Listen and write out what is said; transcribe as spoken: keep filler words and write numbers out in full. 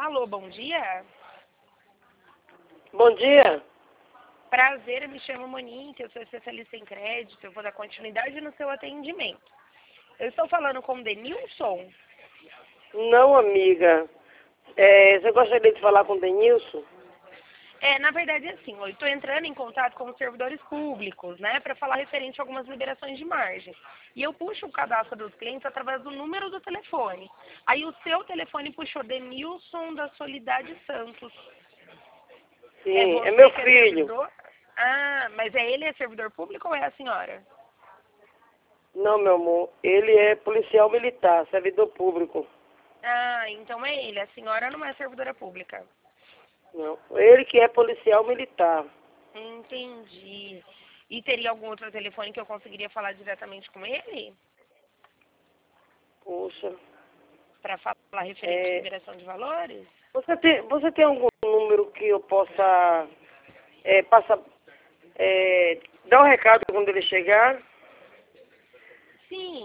Alô, bom dia. Bom dia. Prazer, eu me chamo Monique, eu sou especialista em crédito, eu vou dar continuidade no seu atendimento. Eu estou falando com o Denilson. Não, amiga. É, você gostaria de falar com o Denilson? É, na verdade, é assim, eu estou entrando em contato com os servidores públicos, né, para falar referente a algumas liberações de margem. E eu puxo o cadastro dos clientes através do número do telefone. Aí o seu telefone puxou Denilson da Solidade Santos. É Sim, é você meu que é filho. servidor? Ah, mas é ele é servidor público ou é a senhora? Não, meu amor. Ele é policial militar, servidor público. Ah, então é ele. A senhora não é servidora pública. Não. Ele que é policial militar. Entendi. E teria algum outro telefone que eu conseguiria falar diretamente com ele? Poxa. Para falar referente à É, liberação de valores? você, tem, você tem algum número que eu possa é, passar, é, dar um recado quando ele chegar? Sim.